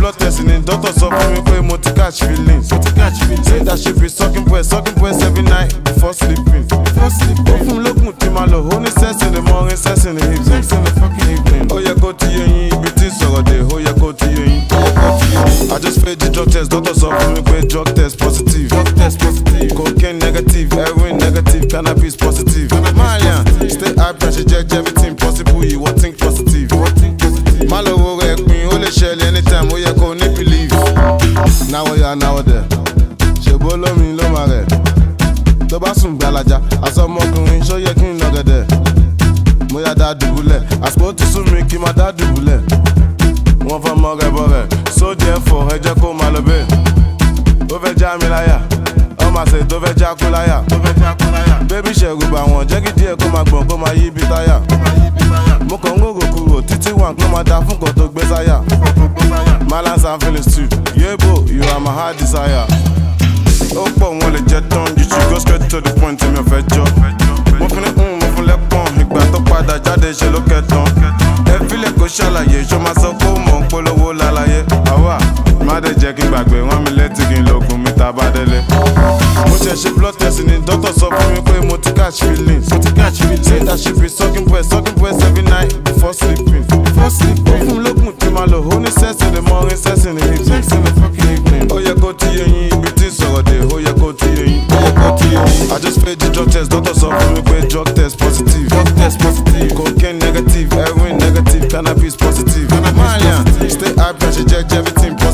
blood test ni doctor sọ fún mi pé mo ti catch feelings. Say that she be sucking breast every night before sleeping. Ó fún mi lókun tí máa lò, ó ní sex in the morning, sex in the evening. Ó yẹ kó ti yé yín, ibi tí sọ̀rọ̀ dé, ó yẹ kó ti yé yín. I just failed the drug test, doctor sọ fún mi pé drug test positive. Cocaine negative, heroin negative, cannabis positive. Malian, stay high pressure, check everything possible, you what think positive. Má lọ wo rẹ̀ pin, ó lè ṣẹlẹ̀ anytime, ó yẹ kó ní believe. Náwó ya náwó dẹ̀, ṣèbó lómi ló máa rẹ̀. Tó bá sùn gbalaja, àsọmọkùnrin ṣó yẹ kí n nà gẹ̀dẹ̀. Mo yá dá dùbúlẹ̀, àsìkò ti sún mi kí n má dá dùbúlẹ̀. Wọ́n fẹ́ mọ rẹ̀ bọ̀ rẹ̀, so therefore ẹ jẹ́ kó máa lọ bẹ́ẹ̀. Ó fẹ́ já mi láyà, ọmọ àṣẹ tó fẹ́ já kú láyà. Bébí ṣẹ̀rù bà wọ́n, jẹ́ kí díẹ̀ kó máa gbọ̀n kó máa yí bí táyà. Mo kàn ń rorò kúrò títí wà kó máa da fún kan tó gbé sáyà. Malance and feelings too, yebo, you are my heart desire. Ó pọ̀ wọn lè jẹ tán, you should go straight to the point tí mi ò fẹ́ jọ. Mo fún ní mo fún lẹ́pọ̀n, ìgbà tó padà jáde ṣe ló kẹtàn. Ẹ fílẹ̀ kó ṣàlàyé, ṣó máa sọ pé ó mọ̀ ń polówó lálàyé. Àwa má dé jẹ́ kí n gbàgbé, wọ́n mi létí kí n lògùn mi tá a bá délé. Mo ṣe ṣe blood test ni doctor sọ fún mi pé mo ti catch feelings. Say that she be sucking breast every night before sleeping. Ó fún mi lókun tí máa lò, ó ní sex in the morning, sex in the evening. Ó yẹ kó ti yé yín, ibi tí sọ̀rọ̀ dé, ó yẹ kó ti yé yín. I just failed the drug test, doctor sọ fún mi pé drug test positive. Cocaine negative, heroin negative, cannabis positive. Malian, stay high pressure, check everything.